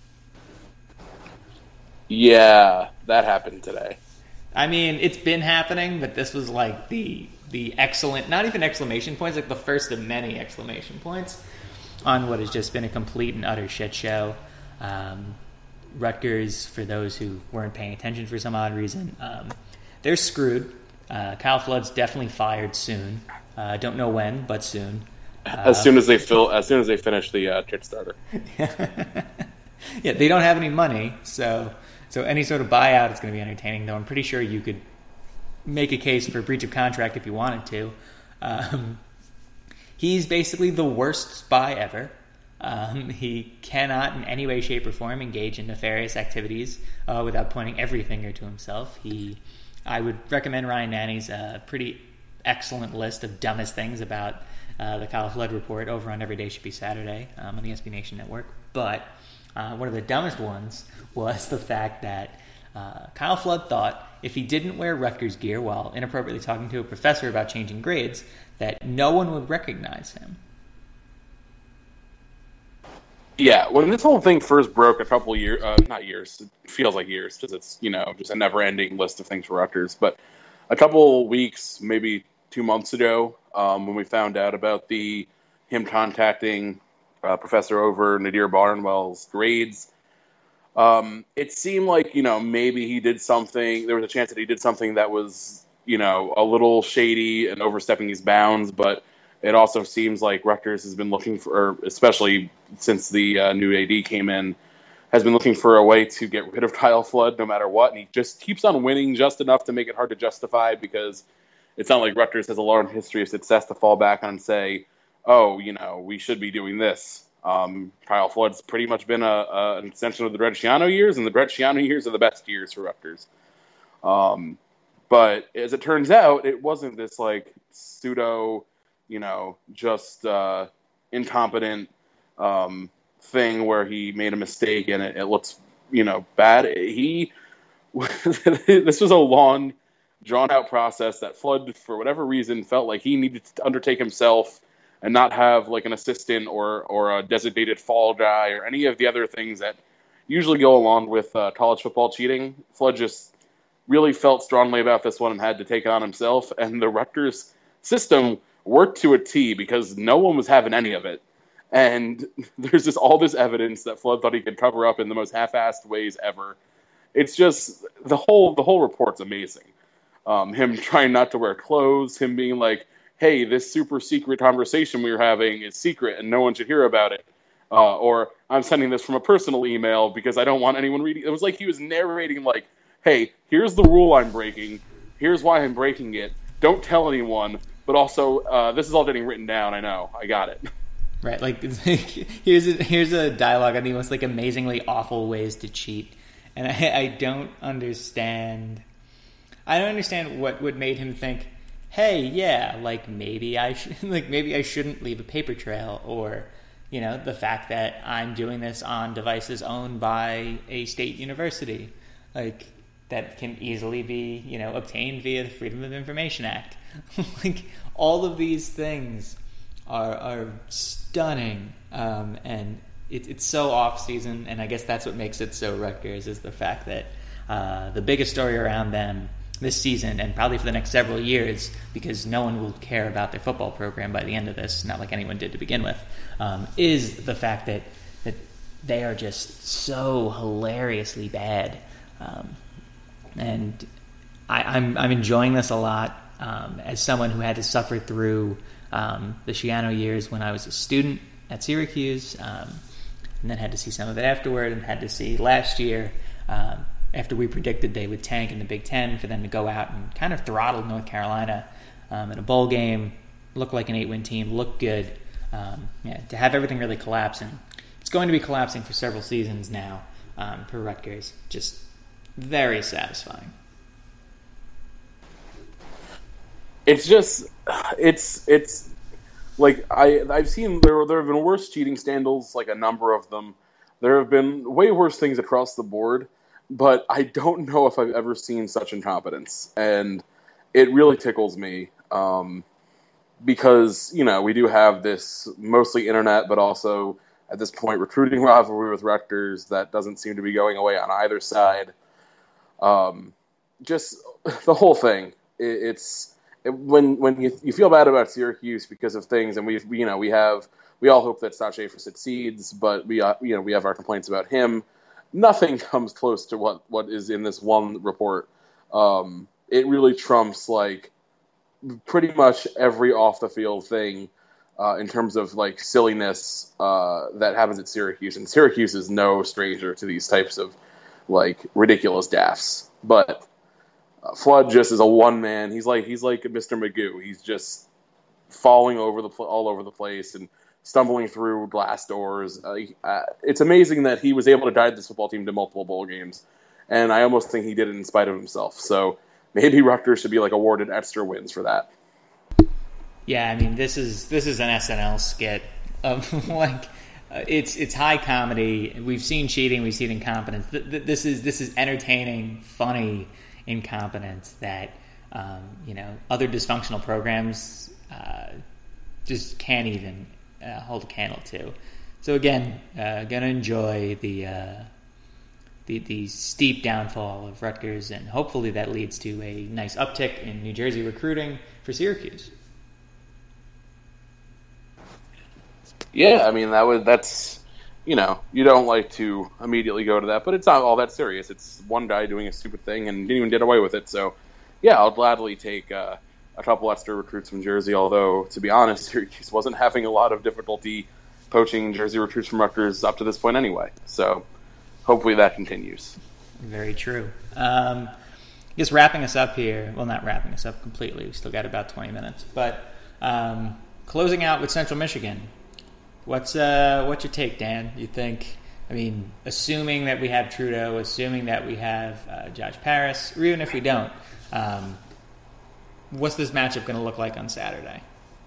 Yeah, that happened today. I mean, it's been happening, but this was like the the excellent, not even exclamation points, like the first of many exclamation points on what has just been a complete and utter shit show. Um, Rutgers, for those who weren't paying attention for some odd reason, um, they're screwed. Uh, Kyle Flood's definitely fired soon. I uh, don't know when, but soon. As uh, soon as they fill, as soon as they finish the uh, Kickstarter. Yeah, they don't have any money, so so any sort of buyout is going to be entertaining. Though I'm pretty sure you could make a case for breach of contract if you wanted to. Um, he's basically the worst spy ever. Um, he cannot in any way, shape, or form engage in nefarious activities uh, without pointing every finger to himself. He, I would recommend Ryan Nanny's uh, pretty excellent list of dumbest things about uh, the Kyle Flood report over on Every Day Should Be Saturday um, on the S B Nation Network. But uh, one of the dumbest ones was the fact that uh, Kyle Flood thought if he didn't wear Rutgers gear while inappropriately talking to a professor about changing grades, that no one would recognize him. Yeah, when this whole thing first broke a couple years, uh, not years, it feels like years because it's, you know, just a never-ending list of things for Rutgers, but a couple weeks, maybe two months ago, um, when we found out about the him contacting uh, Professor over Nadir Barnwell's grades, um, it seemed like, you know, maybe he did something, there was a chance that he did something that was, you know, a little shady and overstepping his bounds, but it also seems like Rutgers has been looking for, especially since the uh, new A D came in, has been looking for a way to get rid of Kyle Flood no matter what, and he just keeps on winning just enough to make it hard to justify because it's not like Rutgers has a long history of success to fall back on and say, oh, you know, we should be doing this. Um, Kyle Flood's pretty much been a, a, an extension of the Brett Schiano years, and the Brett Schiano years are the best years for Rutgers. Um, but as it turns out, it wasn't this like pseudo, you know, just uh, incompetent um, thing where he made a mistake and it, it looks, you know, bad. He this was a long, drawn out process that Flood, for whatever reason, felt like he needed to undertake himself and not have like an assistant or or a designated fall guy or any of the other things that usually go along with uh, college football cheating. Flood just really felt strongly about this one and had to take it on himself. And the Rutgers system worked to a T because no one was having any of it. And there's just all this evidence that Flood thought he could cover up in the most half-assed ways ever. It's just the whole the whole report's amazing. Um, him trying not to wear clothes, him being like, hey, this super secret conversation we were having is secret and no one should hear about it. Uh, or I'm sending this from a personal email because I don't want anyone reading. It was like he was narrating like, hey, here's the rule I'm breaking. Here's why I'm breaking it. Don't tell anyone. But also, uh, this is all getting written down. I know. I got it. Right. Like, here's a, here's a dialogue on the most like amazingly awful ways to cheat. And I, I don't understand. I don't understand what, what made him think, hey, yeah, like maybe I should, like maybe I shouldn't leave a paper trail, or, you know, the fact that I'm doing this on devices owned by a state university, like that can easily be, you know, obtained via the Freedom of Information Act. Like all of these things are are stunning, um, and it, it's so off season. And I guess that's what makes it so Rutgers, is the fact that uh, the biggest story around them this season, and probably for the next several years, because no one will care about their football program by the end of this, not like anyone did to begin with, um, is the fact that that they are just so hilariously bad. Um, and I, I'm I'm enjoying this a lot, um, as someone who had to suffer through um, the Schiano years when I was a student at Syracuse, um, and then had to see some of it afterward, and had to see last year, um, after we predicted they would tank in the Big Ten, for them to go out and kind of throttle North Carolina um, in a bowl game, look like an eight-win team, look good. Um, yeah, to have everything really collapse, and it's going to be collapsing for several seasons now um, for Rutgers. Just very satisfying. It's just, it's it's like I I've seen there there have been worse cheating scandals, like a number of them. There have been way worse things across the board, but I don't know if I've ever seen such incompetence, and it really tickles me um, because you know we do have this mostly internet, but also at this point recruiting rivalry with Rutgers that doesn't seem to be going away on either side. Um, just the whole thing. It, it's it, when when you you feel bad about Syracuse because of things, and we you know we have we all hope that Scott Schaefer succeeds, but we uh, you know we have our complaints about him. Nothing comes close to what, what is in this one report. Um, it really trumps like pretty much every off the field thing uh, in terms of like silliness uh, that happens at Syracuse, and Syracuse is no stranger to these types of like ridiculous gaffes. But uh, Flood just is a one man. He's like he's like Mister Magoo. He's just falling over the all over the place and stumbling through glass doors. Uh, uh, it's amazing that he was able to guide this football team to multiple bowl games, and I almost think he did it in spite of himself. So maybe Rutgers should be like awarded extra wins for that. Yeah, I mean this is this is an S N L skit of like uh, it's it's high comedy. We've seen cheating, we've seen incompetence. Th- th- this is this is entertaining, funny incompetence that um, you know other dysfunctional programs uh, just can't even Uh, hold a candle to. So again, uh, gonna enjoy the, uh, the the steep downfall of Rutgers, and hopefully that leads to a nice uptick in New Jersey recruiting for Syracuse. Yeah, I mean that would that's you know you don't like to immediately go to that, but it's not all that serious. It's one guy doing a stupid thing and didn't even get away with it. So yeah, I'll gladly take Uh, a couple extra recruits from Jersey, although, to be honest, Syracuse wasn't having a lot of difficulty poaching Jersey recruits from Rutgers up to this point anyway. So hopefully that continues. Very true. Um, I guess wrapping us up here, well, not wrapping us up completely. We still got about twenty minutes. But um, closing out with Central Michigan, what's uh, what's your take, Dan? You think, I mean, assuming that we have Trudeau, assuming that we have uh, Josh Paris, or even if we don't, um, what's this matchup going to look like on Saturday?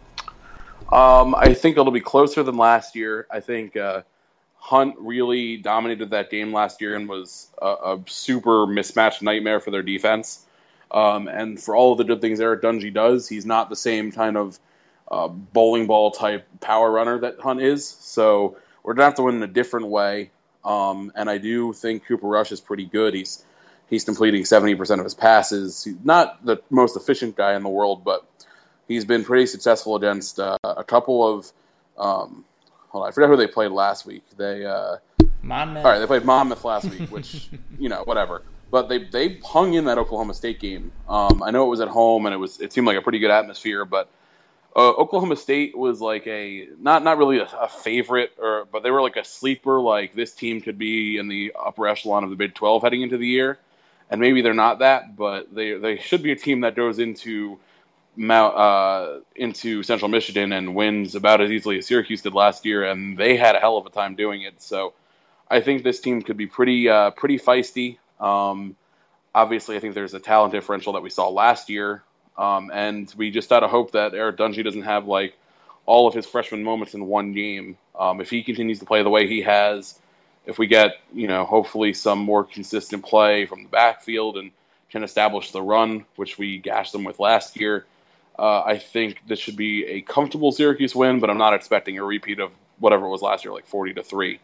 Um, I think it'll be closer than last year. I think uh, Hunt really dominated that game last year and was a, a super mismatched nightmare for their defense. Um, and for all of the good things Eric Dungey does, he's not the same kind of uh, bowling ball type power runner that Hunt is. So we're going to have to win in a different way. Um, and I do think Cooper Rush is pretty good. He's he's completing seventy percent of his passes. He's not the most efficient guy in the world, but he's been pretty successful against uh, a couple of um, – hold on, I forgot who they played last week. They uh, Monmouth. All right, they played Monmouth last week, which, you know, whatever. But they they hung in that Oklahoma State game. Um, I know it was at home, and it was it seemed like a pretty good atmosphere, but uh, Oklahoma State was like a – not not really a, a favorite, or but they were like a sleeper, like this team could be in the upper echelon of the Big twelve heading into the year. And maybe they're not that, but they they should be a team that goes into – Mount, uh, into Central Michigan and wins about as easily as Syracuse did last year, and they had a hell of a time doing it. So I think this team could be pretty uh, pretty feisty. Um, obviously, I think there's a talent differential that we saw last year, um, and we just got to hope that Eric Dungey doesn't have like all of his freshman moments in one game. Um, if he continues to play the way he has, if we get you know hopefully some more consistent play from the backfield and can establish the run, which we gashed them with last year. Uh, I think this should be a comfortable Syracuse win, but I'm not expecting a repeat of whatever it was last year, like forty to three.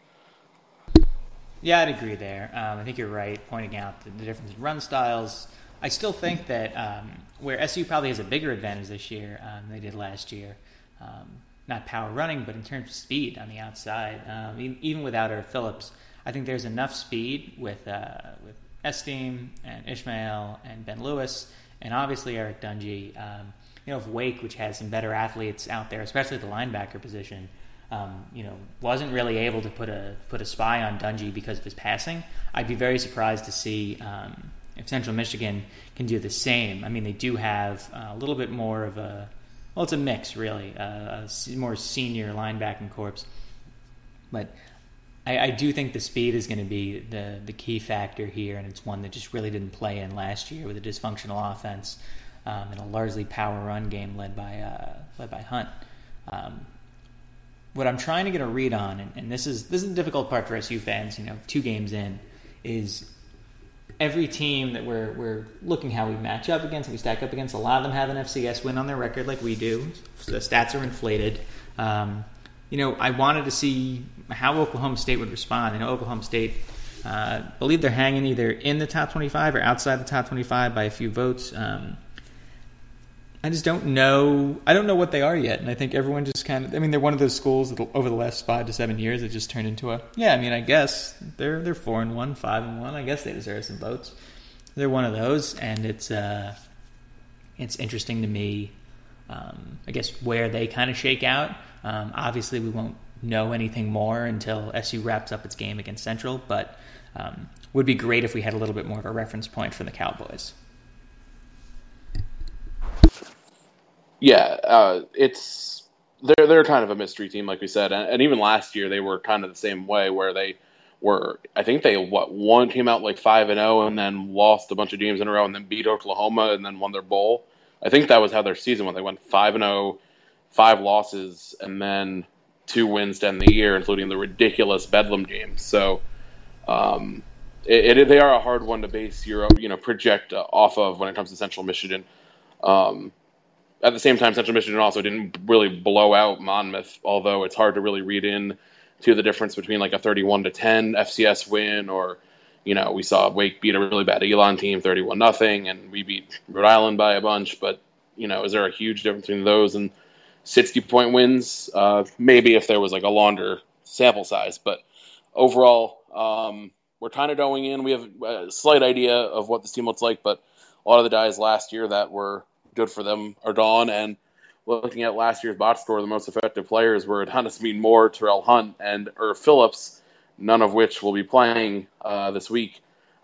Yeah, I'd agree there. Um, I think you're right, pointing out the, the difference in run styles. I still think that um, where S U probably has a bigger advantage this year um, than they did last year, um, not power running, but in terms of speed on the outside, um, even, even without Eric Phillips, I think there's enough speed with uh, with Esteem and Ishmael and Ben Lewis, and obviously Eric Dungey. Um, You know, if Wake, which has some better athletes out there, especially at the linebacker position, um, you know, wasn't really able to put a put a spy on Dungey because of his passing, I'd be very surprised to see um, if Central Michigan can do the same. I mean, they do have a little bit more of a, well, it's a mix, really, uh, a more senior linebacking corps. But I, I do think the speed is going to be the, the key factor here, and it's one that just really didn't play in last year with a dysfunctional offense. Um, in a largely power run game led by uh, led by Hunt. Um, what I'm trying to get a read on, and, and this is this is the difficult part for S U fans, you know, two games in, is every team that we're we're looking how we match up against, we stack up against. A lot of them have an F C S win on their record, like we do. So the stats are inflated. Um, you know, I wanted to see how Oklahoma State would respond. I know Oklahoma State. Uh, believe they're hanging either in the top twenty-five or outside the top twenty-five by a few votes. Um, I just don't know. I don't know what they are yet, and I think everyone just kind of. I mean, they're one of those schools that over the last five to seven years that just turned into a. Yeah, I mean, I guess they're they're four and one, five and one. I guess they deserve some votes. They're one of those, and it's uh, it's interesting to me. Um, I guess where they kind of shake out. Um, obviously, we won't know anything more until S U wraps up its game against Central, but um, would be great if we had a little bit more of a reference point for the Cowboys. Yeah, uh, it's they're they're kind of a mystery team, like we said, and, and even last year they were kind of the same way, where they were. I think they what one came out like five and zero, and then lost a bunch of games in a row, and then beat Oklahoma, and then won their bowl. I think that was how their season went. They went five and zero, five losses, and then two wins to end the year, including the ridiculous Bedlam game. So, um, it, it they are a hard one to base your you know project uh, off of when it comes to Central Michigan. Um, At the same time, Central Michigan also didn't really blow out Monmouth, although it's hard to really read in to the difference between like a thirty-one to ten F C S win, or, you know, we saw Wake beat a really bad Elon team thirty-one nothing, and we beat Rhode Island by a bunch. But, you know, is there a huge difference between those and sixty-point wins? Uh, maybe if there was like a longer sample size. But overall, um, we're kind of going in. We have a slight idea of what this team looks like, but a lot of the guys last year that were good for them are gone, and looking at last year's box score, the most effective players were Adonis Mead Moore, Terrell Hunt, and Irv Phillips, none of which will be playing uh, this week.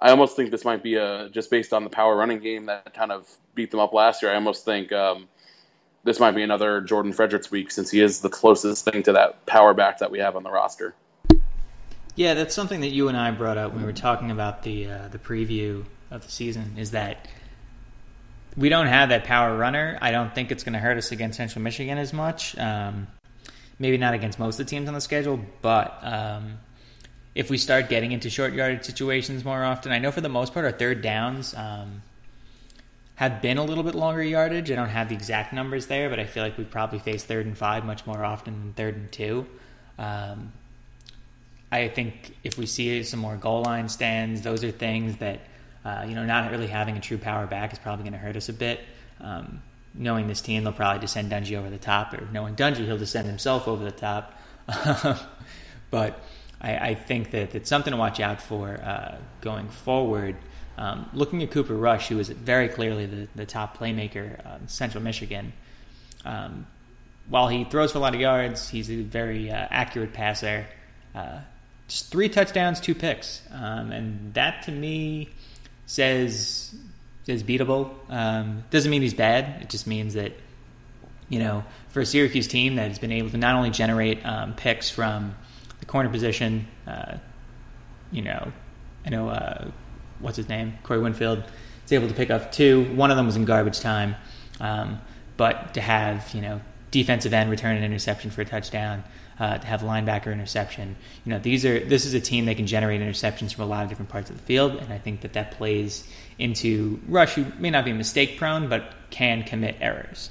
I almost think this might be a just based on the power running game that kind of beat them up last year. I almost think um, this might be another Jordan Fredericks week since he is the closest thing to that power back that we have on the roster. Yeah, that's something that you and I brought up when we were talking about the uh, the preview of the season, is that we don't have that power runner. I don't think it's going to hurt us against Central Michigan as much. Um, maybe not against most of the teams on the schedule, but um, if we start getting into short yardage situations more often, I know for the most part our third downs um, have been a little bit longer yardage. I don't have the exact numbers there, but I feel like we probably face third and five much more often than third and two. Um, I think if we see some more goal line stands, those are things that, uh, you know, not really having a true power back is probably going to hurt us a bit. Um, knowing this team, they'll probably just send Dungy over the top, or knowing Dungy, he'll just send himself over the top. But I, I think that it's something to watch out for uh, going forward. Um, looking at Cooper Rush, who is very clearly the, the top playmaker uh, in Central Michigan, um, while he throws for a lot of yards, he's a very uh, accurate passer. Uh, just three touchdowns, two picks. Um, and that, to me, says says beatable. Um, doesn't mean he's bad. It just means that, you know, for a Syracuse team that has been able to not only generate um, picks from the corner position, uh, you know, I know, uh, what's his name? Corey Winfield is able to pick up two. One of them was in garbage time. Um, but to have, you know, defensive end return an interception for a touchdown, uh, to have linebacker interception, you know, these are this is a team that can generate interceptions from a lot of different parts of the field, and I think that that plays into Rush, who may not be mistake prone, but can commit errors.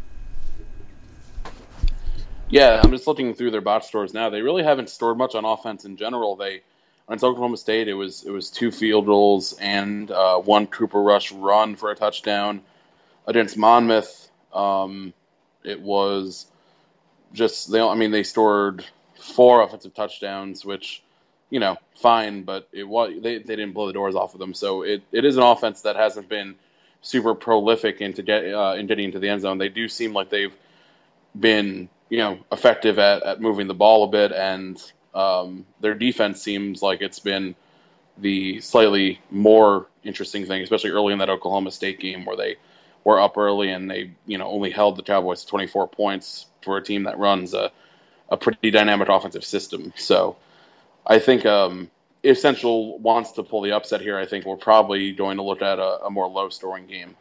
Yeah, I'm just looking through their box scores now. They really haven't scored much on offense in general. They against Oklahoma State, it was it was two field goals and uh, one Cooper Rush run for a touchdown. Against Monmouth, um, it was just they. I mean, they scored four offensive touchdowns, which, you know, fine, but it was they, they didn't blow the doors off of them. So it, it is an offense that hasn't been super prolific into get uh, in getting into the end zone. They do seem like they've been, you know, effective at, at moving the ball a bit, and um, their defense seems like it's been the slightly more interesting thing, especially early in that Oklahoma State game where they were up early and they, you know, only held the Cowboys to twenty-four points for a team that runs a, a pretty dynamic offensive system. So I think um, if Central wants to pull the upset here, I think we're probably going to look at a, a more low-scoring game.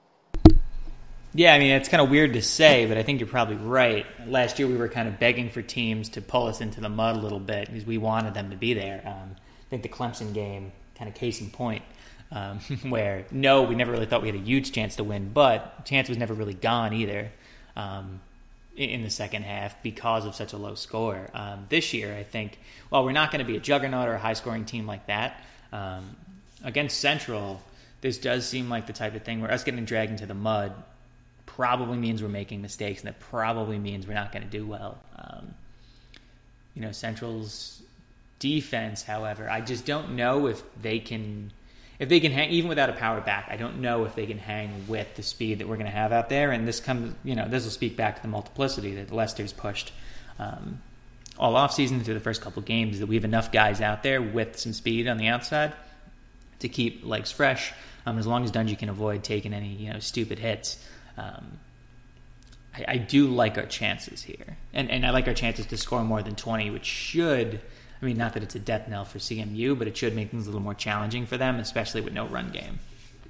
Yeah, I mean, it's kind of weird to say, but I think you're probably right. Last year we were kind of begging for teams to pull us into the mud a little bit because we wanted them to be there. Um, I think the Clemson game, kind of case in point, um, where, no, we never really thought we had a huge chance to win, but chance was never really gone either um, in the second half because of such a low score. Um, this year, I think, while we're not going to be a juggernaut or a high-scoring team like that, um, against Central, this does seem like the type of thing where us getting dragged into the mud probably means we're making mistakes, and that probably means we're not going to do well. Um, you know, Central's defense, however, I just don't know if they can, if they can hang, even without a power back, I don't know if they can hang with the speed that we're going to have out there. And this comes, you know, this will speak back to the multiplicity that Lester's pushed um, all offseason through the first couple of games, that we have enough guys out there with some speed on the outside to keep legs fresh, um, as long as Dungy can avoid taking any, you know, stupid hits. Um, I, I do like our chances here. And and I like our chances to score more than twenty, which should, I mean, not that it's a death knell for C M U, but it should make things a little more challenging for them, especially with no run game.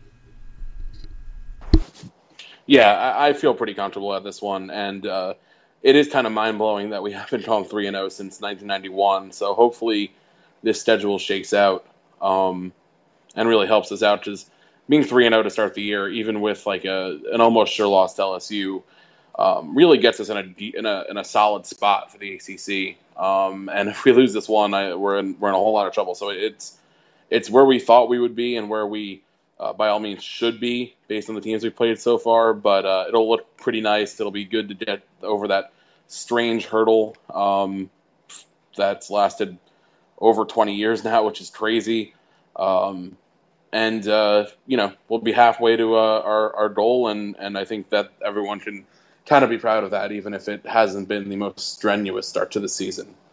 Yeah, I, I feel pretty comfortable at this one. And uh, it is kind of mind-blowing that we haven't gone three and oh since nineteen ninety-one. So hopefully this schedule shakes out um, and really helps us out, because being three and oh to start the year, even with like a an almost sure loss to L S U, um, really gets us in a in a in a solid spot for the A C C. Um, and if we lose this one, I, we're in we're in a whole lot of trouble. So it's it's where we thought we would be, and where we, uh, by all means, should be based on the teams we've played so far. But uh, it'll look pretty nice. It'll be good to get over that strange hurdle um, that's lasted over twenty years now, which is crazy. Um, And, uh, you know, we'll be halfway to uh, our, our goal, and, and I think that everyone can kind of be proud of that, even if it hasn't been the most strenuous start to the season.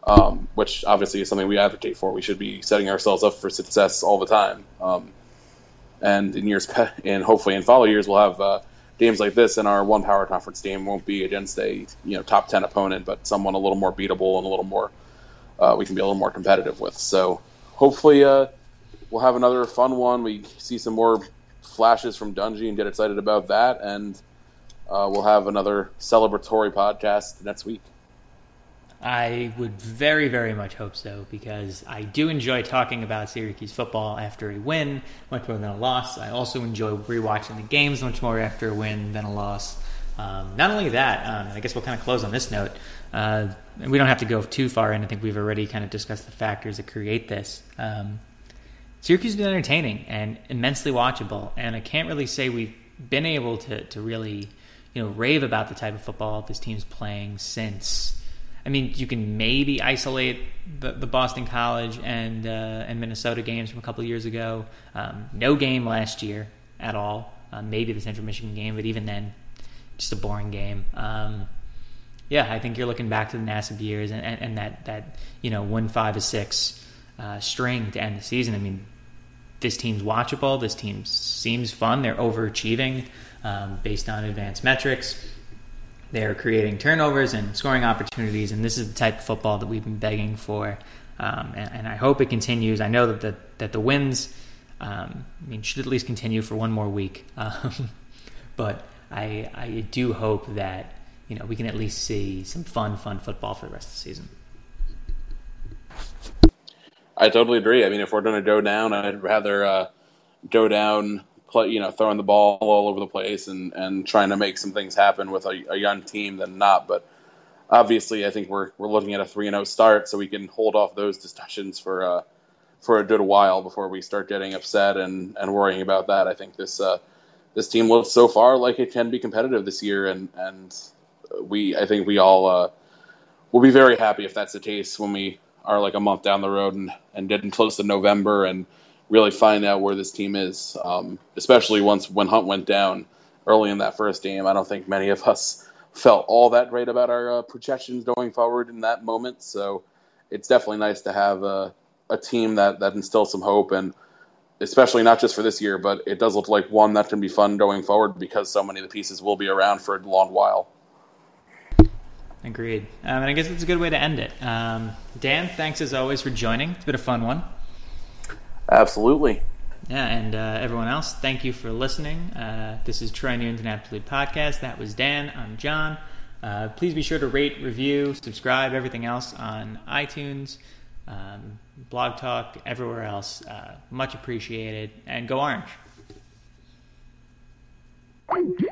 um, which obviously is something we advocate for. We should be setting ourselves up for success all the time. Um, and in years, and hopefully in follow years, we'll have uh, games like this, and our one power conference game won't be against a you know top ten opponent, but someone a little more beatable and a little more uh, we can be a little more competitive with. So hopefully uh, we'll have another fun one. We see some more flashes from Dungy and get excited about that, and uh, we'll have another celebratory podcast next week. I would very, very much hope so, because I do enjoy talking about Syracuse football after a win much more than a loss. I also enjoy rewatching the games much more after a win than a loss. Um, not only that, um, I guess we'll kind of close on this note. Uh, we don't have to go too far in. I think we've already kind of discussed the factors that create this. Um, Syracuse has been entertaining and immensely watchable, and I can't really say we've been able to, to really, you know, rave about the type of football this team's playing since. I mean, you can maybe isolate the, the Boston College and uh, and Minnesota games from a couple of years ago. Um, no game last year at all. Uh, maybe the Central Michigan game, but even then, just a boring game. Um, yeah, I think you're looking back to the Nassib years and, and, and that, that, you know, one five to six uh, string to end the season. I mean, this team's watchable. This team seems fun. They're overachieving um, based on advanced metrics. They're creating turnovers and scoring opportunities, and this is the type of football that we've been begging for. Um, and, and I hope it continues. I know that the, that the wins, um, I mean, should at least continue for one more week. Um, but I I do hope that, you know, we can at least see some fun, fun football for the rest of the season. I totally agree. I mean, if we're going to go down, I'd rather uh, go down, play, you know, throwing the ball all over the place and, and trying to make some things happen with a, a young team than not. But obviously, I think we're we're looking at a three and oh start, so we can hold off those discussions for uh, for a good while before we start getting upset and, and worrying about that. I think this uh, this team looks so far like it can be competitive this year, and and we I think we all uh, will be very happy if that's the case when we are like a month down the road and, and getting close to November and really find out where this team is, um, especially once when Hunt went down early in that first game. I don't think many of us felt all that great about our uh, projections going forward in that moment. So it's definitely nice to have a, a team that, that instills some hope, and especially not just for this year, but it does look like one that can be fun going forward because so many of the pieces will be around for a long while. Agreed. Um, and I guess it's a good way to end it. Um, Dan, thanks as always for joining. It's been a fun one. Absolutely. Yeah, and uh, everyone else, thank you for listening. Uh, this is Troy Nunes, an Absolute Podcast. That was Dan. I'm John. Uh, please be sure to rate, review, subscribe, everything else on iTunes, um, Blog Talk, everywhere else. Uh, much appreciated. And go Orange.